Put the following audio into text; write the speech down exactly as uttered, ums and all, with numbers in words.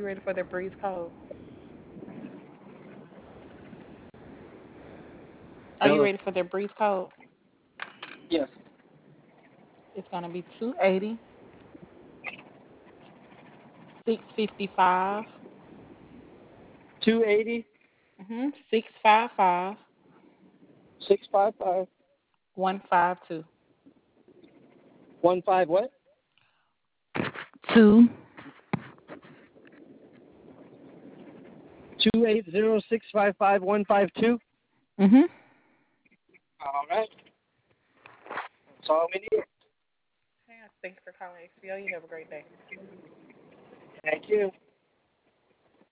you ready for the breeze code? Are you Hello. ready for the breeze code? Yes. It's gonna be two eighty, six fifty five, Two eighty mm-hmm, six five five, six five five one five two. one five what? Two. Two eight zero six five five one five two. Mm-hmm. All right. That's all we need. Hey, thanks for calling X B O. You have a great day. Thank you.